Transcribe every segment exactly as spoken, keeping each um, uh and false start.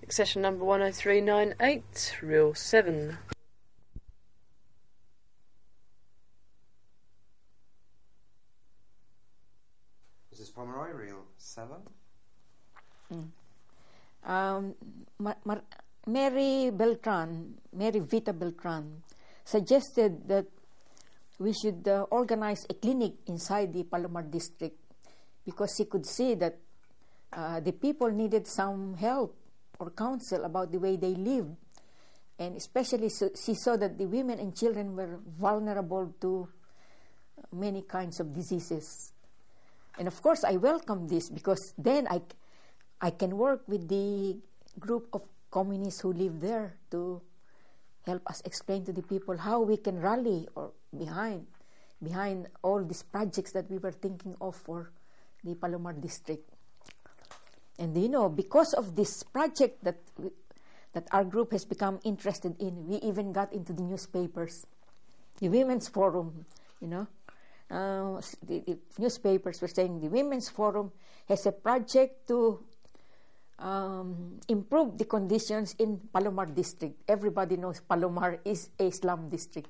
Accession number one oh three nine eight, reel seven. This is Pomeroy, reel seven. Mm. Um, Mar- Mar- Mary Beltran, Mary Vita Beltran, suggested that we should uh, organize a clinic inside the Palomar district because she could see that uh, the people needed some help or counsel about the way they lived. And especially so, she saw that the women and children were vulnerable to many kinds of diseases. And of course, I welcome this because then I, I can work with the group of communists who live there to help us explain to the people how we can rally or behind behind all these projects that we were thinking of for the Palomar district. And you know, because of this project that we, that our group has become interested in, we even got into the newspapers, the Women's Forum, you know. Uh, the, the newspapers were saying the Women's Forum has a project to um, improve the conditions in Palomar district. Everybody knows Palomar is a slum district.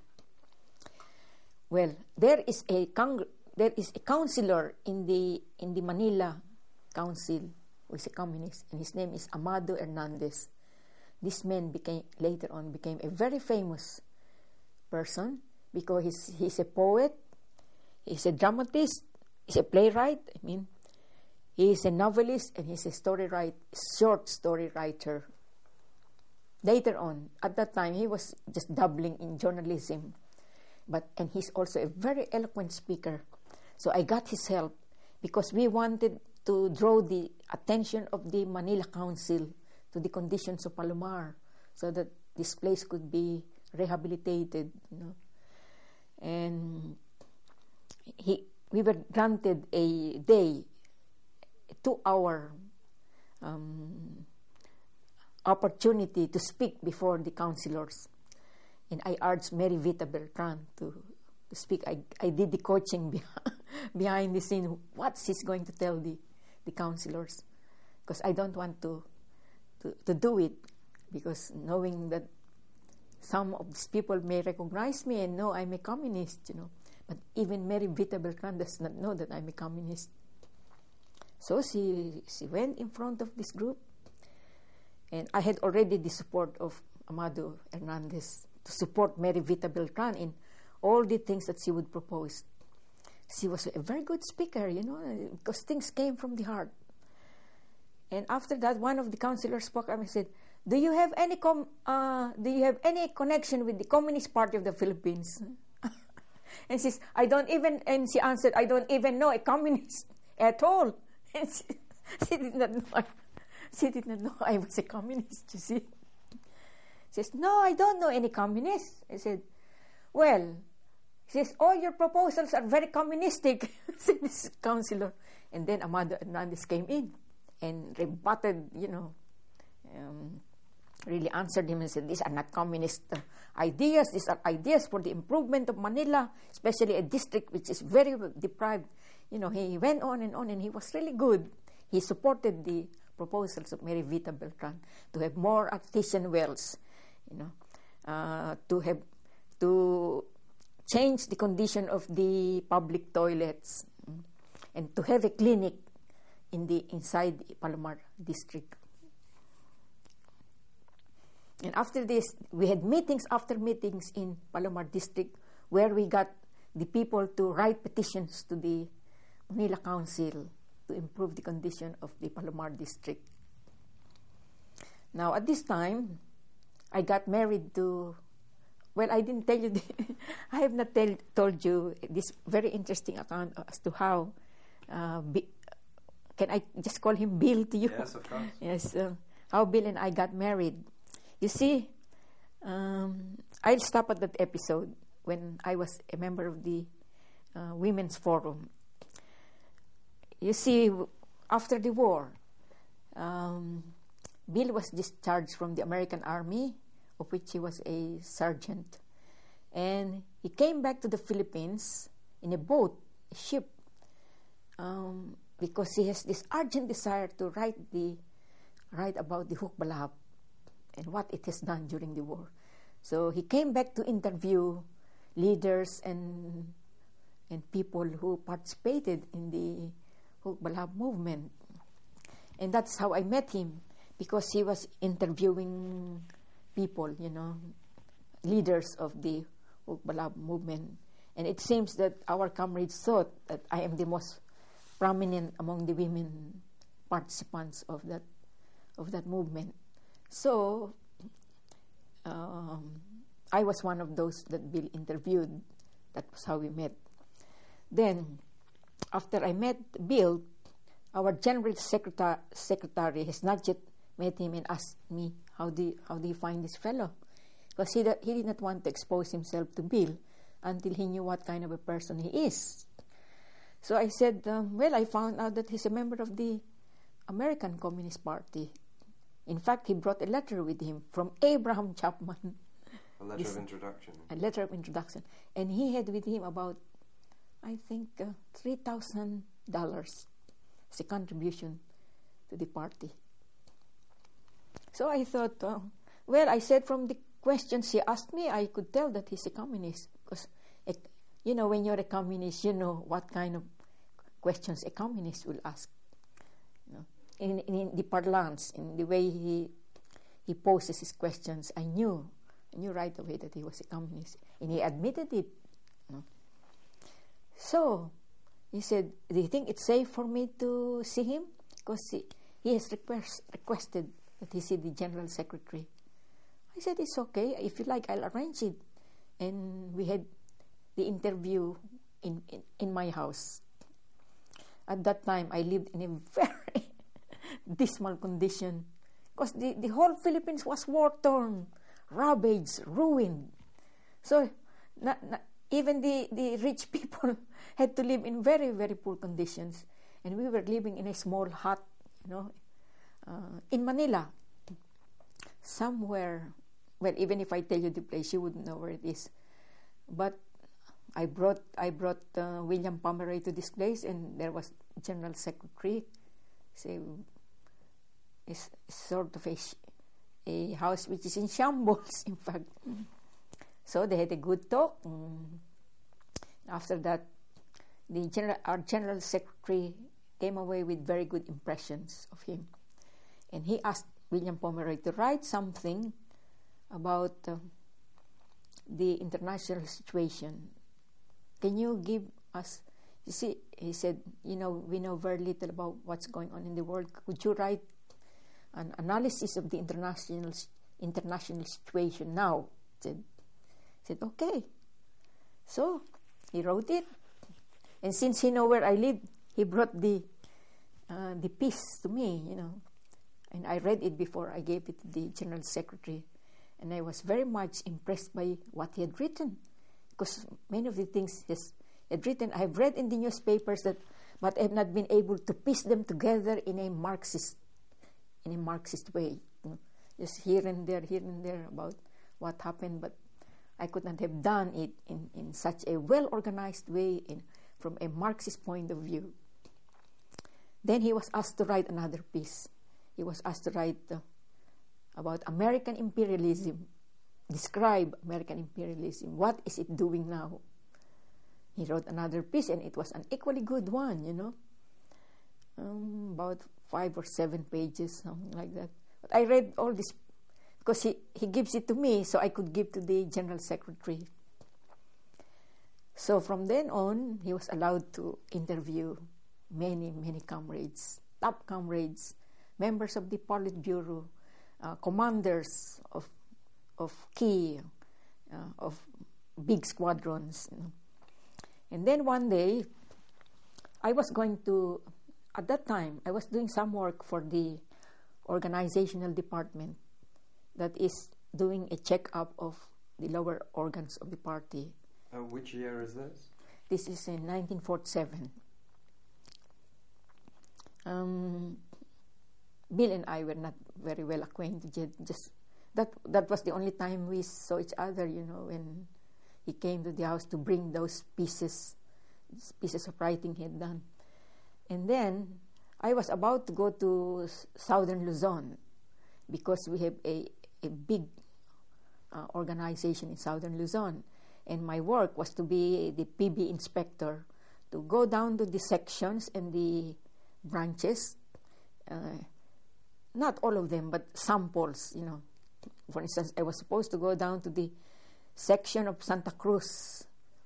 Well, there is a cong- there is a councillor in the in the Manila Council who is a communist, and his name is Amado Hernandez. This man became later on became a very famous person because he's he's a poet. He's a dramatist, he's a playwright, I mean, he's a novelist, and he's a story write, short story writer. Later on, at that time, he was just dabbling in journalism, but and he's also a very eloquent speaker. So I got his help because we wanted to draw the attention of the Manila Council to the conditions of Palomar so that this place could be rehabilitated, you know. And He, we were granted a day, a two-hour um, opportunity to speak before the councillors. And I urged Mary Vita Beltran to, to speak. I, I did the coaching behind, behind the scene, what she's going to tell the, the councillors. Because I don't want to, to, to do it, because knowing that some of these people may recognize me and know I'm a communist, you know. But even Mary Vita Beltran does not know that I'm a communist. So she, she went in front of this group, and I had already the support of Amado Hernandez to support Mary Vita Beltran in all the things that she would propose. She was a very good speaker, you know, because things came from the heart. And after that, one of the councillors spoke up and said, "Do you have any com- uh, do you have any connection with the Communist Party of the Philippines?" And she says, I don't even, and she answered, I don't even know a communist at all. And she, she did not know, I, she did not know I was a communist, you see. She says, no, I don't know any communists. I said, well, she says, all your proposals are very communistic, said this councillor. And then Amado Hernandez came in and rebutted, you know, um, really answered him and said, these are not communist uh, ideas. These are ideas for the improvement of Manila, especially a district which is very deprived. You know, he went on and on, and he was really good. He supported the proposals of Mary Vita Beltran to have more artesian wells, you know, uh, to have to change the condition of the public toilets, mm, and to have a clinic in the inside the Palomar district. And after this, we had meetings after meetings in Palomar district where we got the people to write petitions to the Manila Council to improve the condition of the Palomar district. Now, at this time, I got married to, well, I didn't tell you, the, I have not tell, told you this very interesting account as to how, uh, B, can I just call him Bill to you? Yes, of course. Yes, uh, how Bill and I got married. You see, um, I'll stop at that episode when I was a member of the uh, Women's Forum. You see, after the war, um, Bill was discharged from the American Army, of which he was a sergeant. And he came back to the Philippines in a boat, a ship, um, because he has this urgent desire to write the write about the Hukbalahap. and what it has done during the war. So he came back to interview leaders and and people who participated in the Hukbalhab movement. And that's how I met him, because he was interviewing people, you know, leaders of the Hukbalhab movement. And it seems that our comrades thought that I am the most prominent among the women participants of that of that movement. So um, I was one of those that Bill interviewed. That was how we met. Then, after I met Bill, our general secretary, secretary has not yet met him and asked me, how do you, how do you find this fellow? Because he, he did not want to expose himself to Bill until he knew what kind of a person he is. So I said, um, well, I found out that he's a member of the American Communist Party. In fact, he brought a letter with him from Abraham Chapman. A letter this, of introduction. A letter of introduction. And he had with him about, I think, uh, three thousand dollars as a contribution to the party. So I thought, uh, well, I said from the questions he asked me, I could tell that he's a communist. Because, you know, when you're a communist, you know what kind of questions a communist will ask. You know, in, in the parlance, in the way he he poses his questions, I knew, I knew right away that he was a communist, and he admitted it. You know. So he said, "Do you think it's safe for me to see him? Because he, he has request, requested that he see the general secretary." I said, "It's okay. If you like, I'll arrange it." And we had the interview in, in, in my house. At that time, I lived in a very dismal condition because the, the whole Philippines was war-torn, ravaged, ruined. So not, not, even the, the rich people had to live in very, very poor conditions. And we were living in a small hut, you know, uh, in Manila, somewhere. Well, even if I tell you the place, you wouldn't know where it is. But I brought I brought uh, William Pomeroy to this place, and there was General Secretary. So it's sort of a, a house which is in shambles, in fact. So they had a good talk. Mm. After that, the general, our General Secretary came away with very good impressions of him. And he asked William Pomeroy to write something about uh, the international situation. Can you give us, you see, he said, you know, we know very little about what's going on in the world. Could you write an analysis of the international international situation now? He said, he said, okay. So he wrote it. And since he know where I live, he brought the uh, the piece to me, you know. And I read it before I gave it to the General Secretary. And I was very much impressed by what he had written, because many of the things he had written, I have read in the newspapers that, but I have not been able to piece them together in a Marxist, in a Marxist way. You know, just here and there, here and there about what happened, but I could not have done it in, in such a well-organized way, in, from a Marxist point of view. Then he was asked to write another piece. He was asked to write uh, about American imperialism, describe American imperialism. What is it doing now? He wrote another piece, and it was an equally good one, you know, um, about five or seven pages, something like that. But I read all this because he, he gives it to me so I could give to the General Secretary. So from then on, he was allowed to interview many, many comrades, top comrades, members of the Politburo, Uh, commanders of of key uh, of big squadrons, you know. And then one day, I was going to. At that time, I was doing some work for the organizational department that is doing a check-up of the lower organs of the party. Uh, which year is this? This is in nineteen forty-seven. Um, Bill and I were not very well acquainted yet. Just that that was the only time we saw each other, you know, when he came to the house to bring those pieces, pieces of writing he had done. And then I was about to go to southern Luzon because we have a, a big uh, organization in southern Luzon. And my work was to be the P B inspector, to go down to the sections and the branches, uh, not all of them, but samples, you know. For instance, I was supposed to go down to the section of Santa Cruz.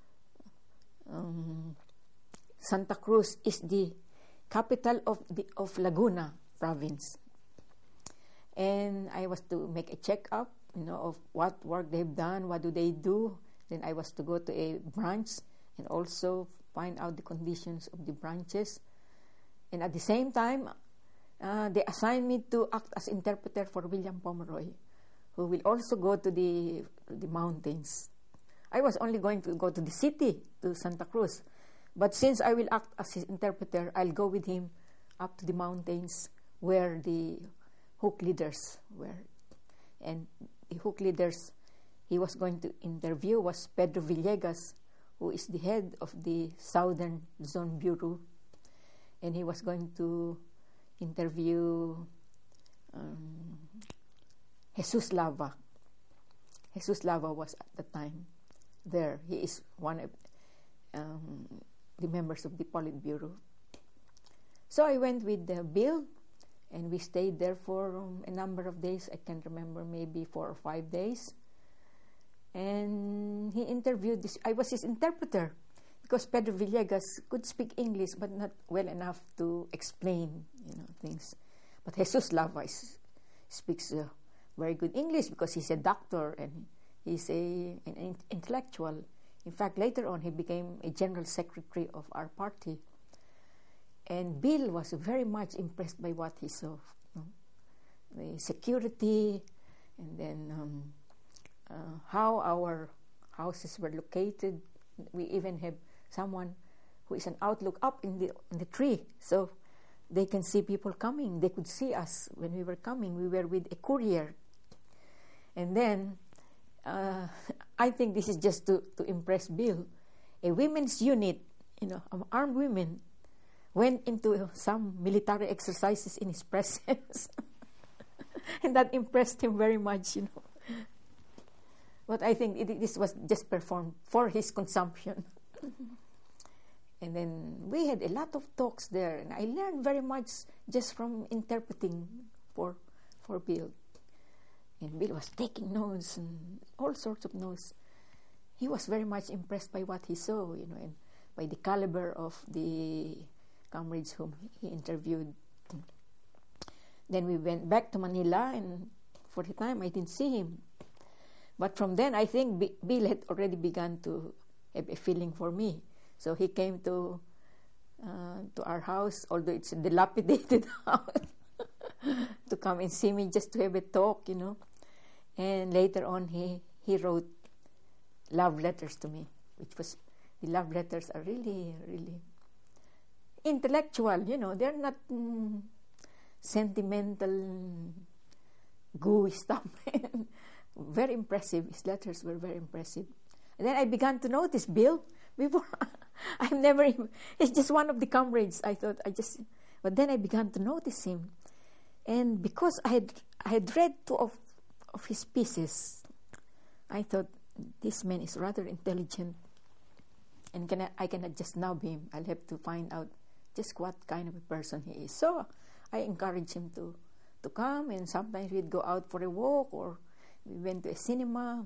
Um, Santa Cruz is the capital of the of Laguna province, and I was to make a checkup, you know, of what work they've done, what do they do. Then I was to go to a branch and also find out the conditions of the branches. And at the same time, uh, they assigned me to act as interpreter for William Pomeroy, who will also go to the to the mountains. I was only going to go to the city, to Santa Cruz. But since I will act as his interpreter, I'll go with him up to the mountains where the hook leaders were. And the hook leaders he was going to interview was Pedro Villegas, who is the head of the Southern Zone Bureau. And he was going to interview um, Jesus Lava. Jesus Lava was at the time there. He is one of um, the members of the Politburo. So I went with uh, Bill, and we stayed there for um, a number of days. I can't remember, maybe four or five days. And he interviewed this. I was his interpreter because Pedro Villegas could speak English, but not well enough to explain, you know, things. But Jesus Lava is, speaks uh, very good English because he's a doctor and he's a an in- intellectual. In fact, later on, he became a general secretary of our party. And Bill was very much impressed by what he saw. You know, the security, and then um, uh, how our houses were located. We even have someone who is an outlook up in the in the tree, so they can see people coming. They could see us when we were coming. We were with a courier. And then, uh, I think this is just to, to impress Bill. A women's unit, you know, armed women, went into some military exercises in his presence. And that impressed him very much, you know. But I think it, this was just performed for his consumption. And then we had a lot of talks there, and I learned very much just from interpreting for for Bill. And Bill was taking notes and all sorts of notes. He was very much impressed by what he saw, you know, and by the caliber of the comrades whom he interviewed. Then we went back to Manila, and for the time I didn't see him. But from then, I think B- Bill had already begun to have a feeling for me. So he came to uh, to our house, although it's a dilapidated house, to come and see me just to have a talk, you know. And later on, he, he wrote love letters to me, which was, the love letters are really, really intellectual, you know. They're not mm, sentimental, gooey stuff. Very impressive. His letters were very impressive. And then I began to notice Bill. Before, I've never, he's just one of the comrades. I thought, I just, but then I began to notice him. And because I had, I had read two of, of his pieces, I thought, this man is rather intelligent. And can I, I cannot just nub him. I'll have to find out just what kind of a person he is. So I encouraged him to, to come, and sometimes we'd go out for a walk, or we went to a cinema.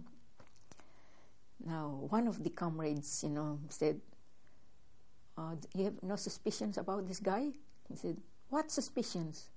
Now, one of the comrades, you know, said, uh, you have no suspicions about this guy? He said, what suspicions?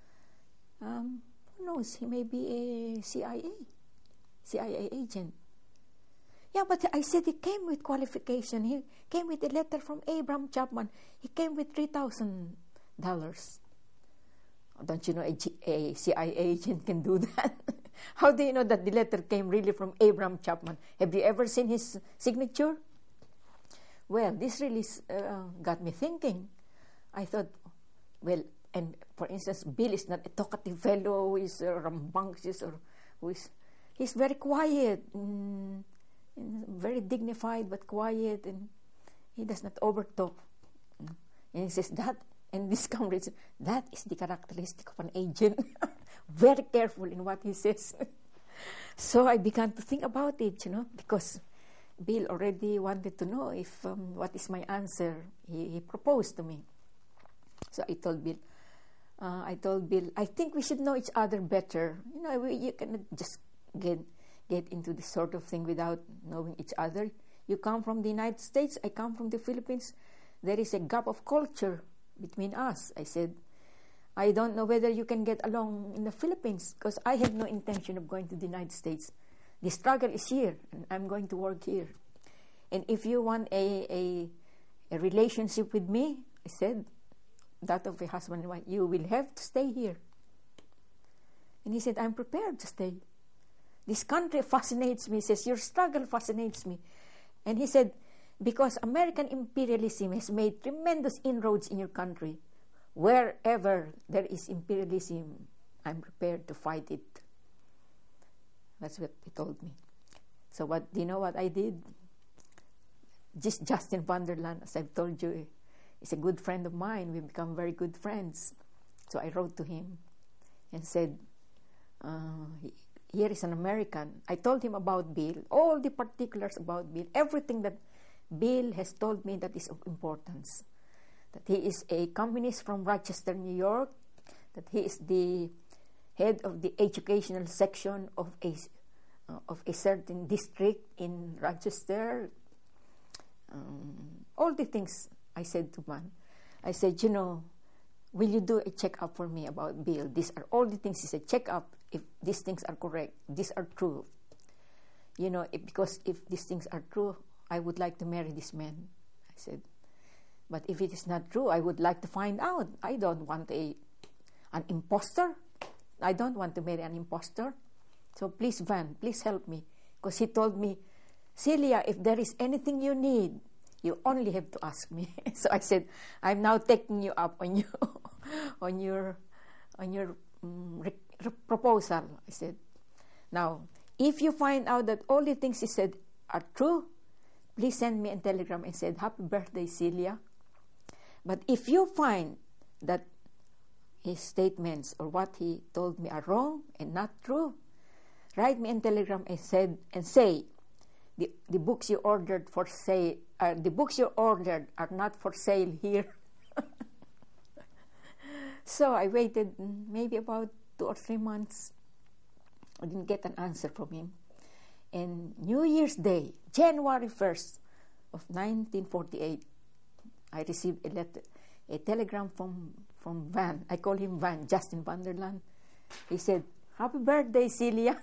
Um, who knows? He may be a C I A, C I A agent. Yeah, but I said he came with qualification. He came with a letter from Abraham Chapman. He came with three thousand dollars. Don't you know a, G- a C I A agent can do that? How do you know that the letter came really from Abraham Chapman? Have you ever seen his signature? Well, this really uh, got me thinking. I thought, well, and for instance, Bill is not a talkative fellow who is uh, rambunctious, or who is, he's very quiet, mm, very dignified but quiet, and he does not overtalk. And he says that, and this comrade says, that is the characteristic of an agent. Very careful in what he says. So I began to think about it, you know, because Bill already wanted to know if um, what is my answer. He, he proposed to me. So I told Bill, uh, I told Bill, I think we should know each other better. You know, we, you cannot just get get into this sort of thing without knowing each other. You come from the United States, I come from the Philippines. There is a gap of culture between us. I said, I don't know whether you can get along in the Philippines because I have no intention of going to the United States. The struggle is here, and I'm going to work here. And if you want a, a, a relationship with me, I said, that of a husband and wife, you will have to stay here. And he said, I'm prepared to stay. This country fascinates me. He says, your struggle fascinates me. And he said, because American imperialism has made tremendous inroads in your country. Wherever there is imperialism, I'm prepared to fight it. That's what he told me. So what do you know what I did? Just Justin Vanderland, as I've told you, is a good friend of mine. We've become very good friends. So I wrote to him and said, uh, here is an American. I told him about Bill, all the particulars about Bill, everything that Bill has told me that is of importance. That he is a communist from Rochester, New York, that he is the head of the educational section of a, uh, of a certain district in Rochester. Um, all the things I said to man. I said, you know, will you do a check-up for me about Bill? These are all the things. He said, check up if these things are correct, these are true. You know, if, because if these things are true, I would like to marry this man. I said, but if it is not true, I would like to find out. I don't want a an imposter. I don't want to marry an imposter. So please, Van, please help me. Because he told me, Celia, if there is anything you need, you only have to ask me. So I said, I'm now taking you up on you, on your, on your um, re- re- proposal. I said, now, if you find out that all the things he said are true, please send me a telegram and said, happy birthday, Celia. But if you find that his statements or what he told me are wrong and not true, write me a telegram and said and say, the, the books you ordered for sale, uh, the books you ordered are not for sale here. So I waited maybe about two or three months. I didn't get an answer from him. And New Year's Day, January first of nineteen forty-eight, I received a letter, a telegram from, from Van. I call him Van, Justin Vanderland. He said, happy birthday, Celia.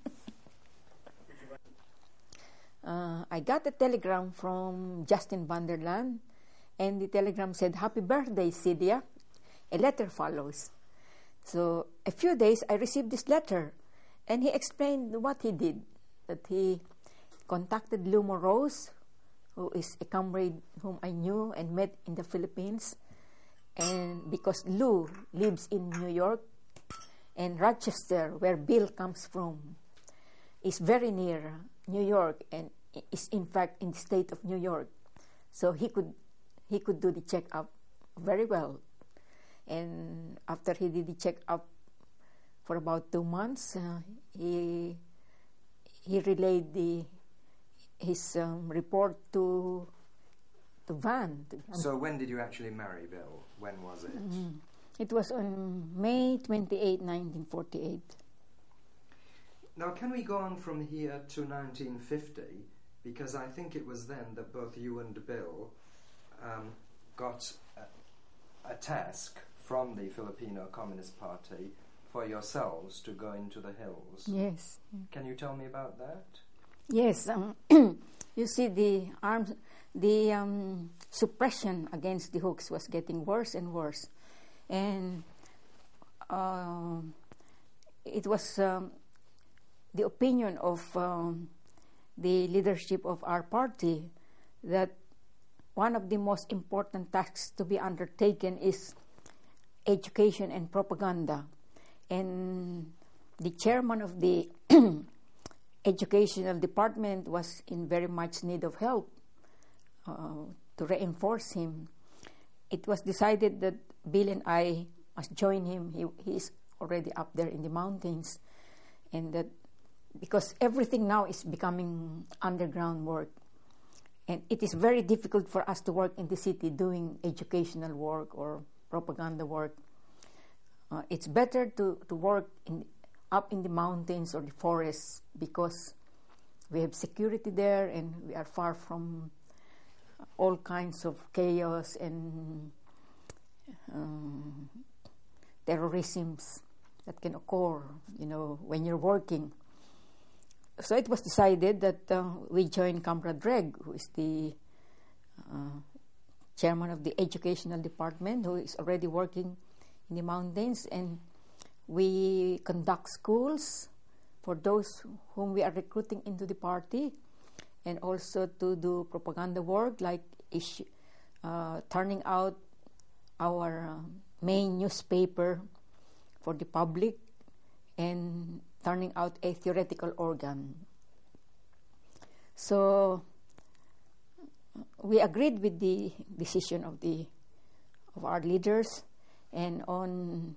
uh, I got a telegram from Justin Vanderland, and the telegram said, happy birthday, Celia. A letter follows. So a few days, I received this letter, and he explained what he did, that he contacted Lou Morose, who is a comrade whom I knew and met in the Philippines. And because Lou lives in New York, and Rochester, where Bill comes from, is very near New York and is in fact in the state of New York. So he could he could do the checkup very well. And after he did the checkup for about two months, uh, he he relayed the his um, report to to Van. So when did you actually marry Bill? When was it? Mm. It was on May twenty-eighth, nineteen forty-eight. Now, can we go on from here to nineteen fifty? Because I think it was then that both you and Bill um, got a, a task from the Filipino Communist Party for yourselves to go into the hills. Yes. Can you tell me about that? Yes. Um, you see, the arms, the um, suppression against the Hooks was getting worse and worse. And uh, it was um, the opinion of um, the leadership of our party that one of the most important tasks to be undertaken is education and propaganda. And the chairman of the educational department was in very much need of help uh, to reinforce him. It was decided that Bill and I must join him. He, he is already up there in the mountains, and that because everything now is becoming underground work. And it is very difficult for us to work in the city doing educational work or propaganda work. Uh, it's better to, to work in, up in the mountains or the forests because we have security there and we are far from all kinds of chaos and um, terrorisms that can occur, you know, when you're working. So it was decided that uh, we join Comrade Reg, who is the uh, chairman of the educational department, who is already working in the mountains, and we conduct schools for those whom we are recruiting into the party, and also to do propaganda work like issue, uh, turning out our uh, main newspaper for the public and turning out a theoretical organ. So we agreed with the decision of the of our leaders, and on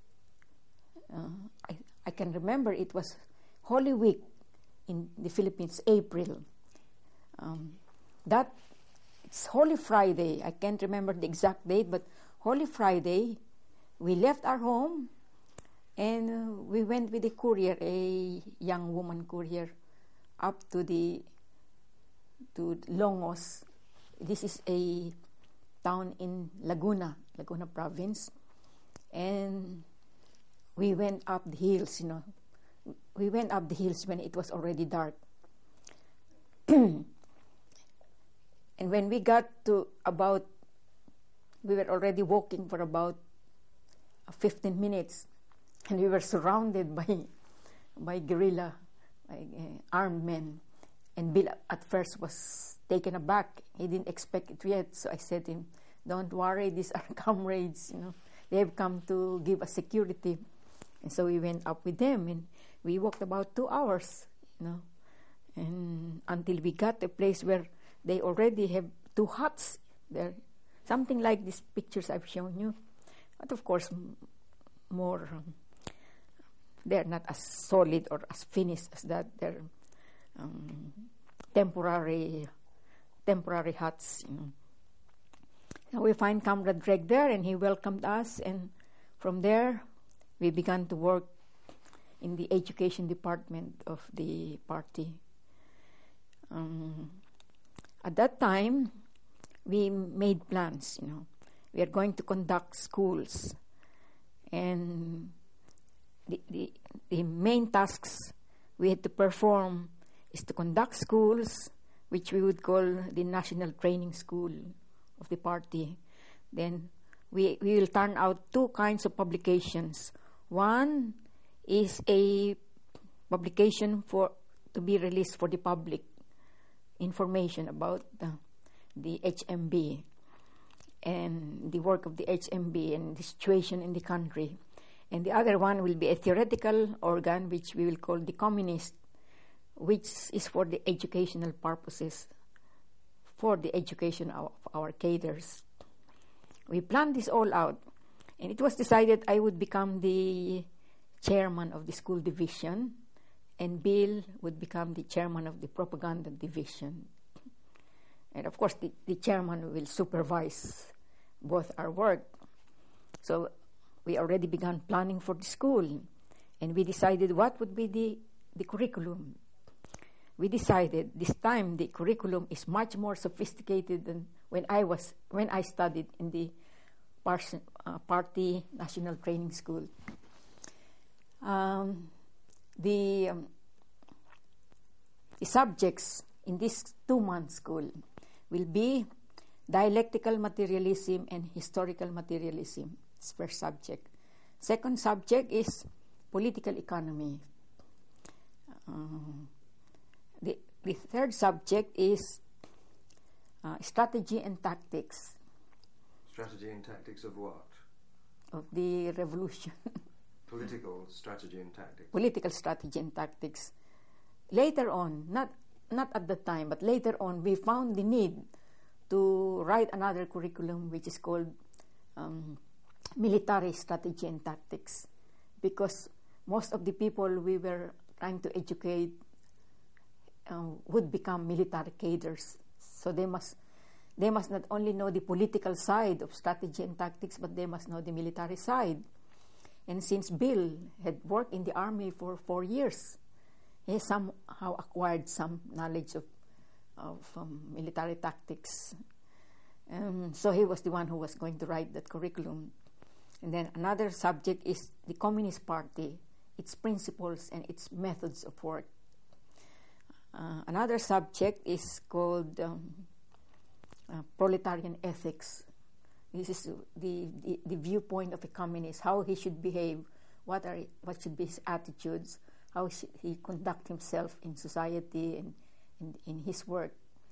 uh, I, I can remember it was Holy Week in the Philippines, April. Um, that it's Holy Friday. I can't remember the exact date, but Holy Friday, we left our home. And uh, we went with a courier, a young woman courier, up to the to Longos. This is a town in Laguna, Laguna province. And we went up the hills, you know. We went up the hills when it was already dark. And when we got to about, we were already walking for about fifteen minutes. And we were surrounded by by guerrilla, by uh, armed men. And Bill at first was taken aback. He didn't expect it yet. So I said to him, "Don't worry, these are comrades. You know, they have come to give us security." And so we went up with them, and we walked about two hours. You know, and until we got a place where they already have two huts there, something like these pictures I've shown you, but of course m- more. Um, They're not as solid or as finished as that. They're um, temporary, temporary huts. You know. Now we find Comrade Reg there, and he welcomed us. And from there, we began to work in the education department of the party. Um, at that time, we made plans. You know, we are going to conduct schools, and The, the, the main tasks we had to perform is to conduct schools, which we would call the National Training School of the party. Then we, we will turn out two kinds of publications. One is a publication for to be released for the public, information about the, the H M B and the work of the H M B and the situation in the country. And the other one will be a theoretical organ, which we will call the Communist, which is for the educational purposes, for the education of our cadres. We planned this all out, and it was decided I would become the chairman of the school division, and Bill would become the chairman of the propaganda division. And of course, the, the chairman will supervise both our work. So we already began planning for the school, and we decided what would be the, the curriculum. We decided this time the curriculum is much more sophisticated than when I was when I studied in the Pars- uh, Party National Training School. Um, the, um, the subjects in this two-month school will be dialectical materialism and historical materialism. It's first subject. Second subject is political economy. Um, the, the third subject is uh, strategy and tactics. Strategy and tactics of what? Of the revolution. Political strategy and tactics. Political strategy and tactics. Later on, not not at the time, but later on, we found the need to write another curriculum which is called um, military strategy and tactics, because most of the people we were trying to educate uh, would become military cadres. So they must they must not only know the political side of strategy and tactics, but they must know the military side. And since Bill had worked in the army for four years, he somehow acquired some knowledge of, of um, military tactics. Um, so he was the one who was going to write that curriculum. And then another subject is the Communist Party, its principles and its methods of work. Uh, another subject is called um, uh, proletarian ethics. This is the, the, the viewpoint of a communist, how he should behave, what are what should be his attitudes, how should he conduct himself in society and in, in his work.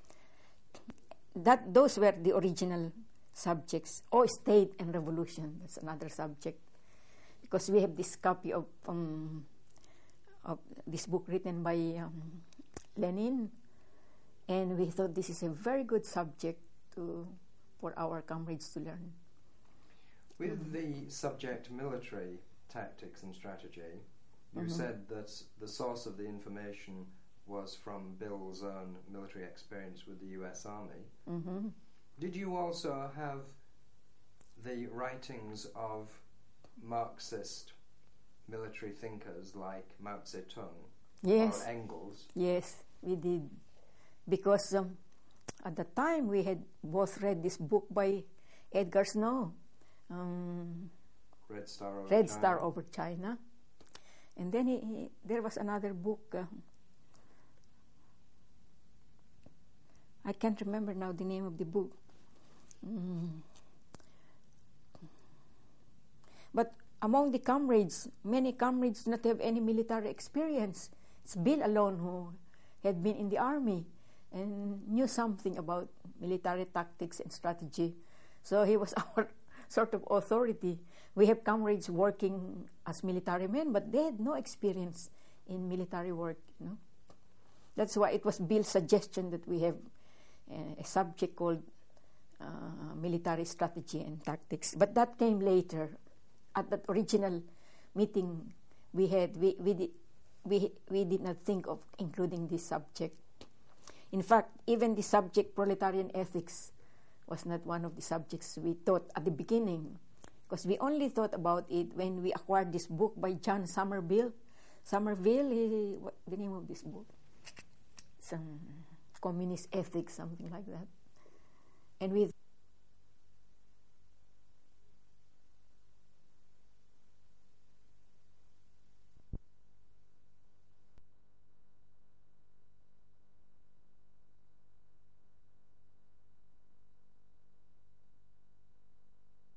That those were the original subjects. Oh, state and revolution, that's another subject. Because we have this copy of, um, of this book written by um, Lenin, and we thought this is a very good subject to for our comrades to learn. With the subject military tactics and strategy, you mm-hmm. said that the source of the information was from Bill's own military experience with the U S Army. Mm-hmm. Did you also have the writings of Marxist military thinkers like Mao Zedong yes. or Engels? Yes, we did. Because um, at the time we had both read this book by Edgar Snow, um, Red Star Over Red China. Star Over China. And then he, he, there was another book. Uh, I can't remember now the name of the book. Mm. But among the comrades, many comrades do not have any military experience. It's Bill alone who had been in the army and knew something about military tactics and strategy. So he was our sort of authority. We have comrades working as military men, but they had no experience in military work. You know, that's why it was Bill's suggestion that we have uh, a subject called uh, military strategy and tactics. But that came later. At that original meeting we had, we we did, we we did not think of including this subject. In fact, even the subject proletarian ethics was not one of the subjects we thought at the beginning, because we only thought about it when we acquired this book by John Somerville. Somerville, he, what the name of this book? Some communist ethics, something like that. And we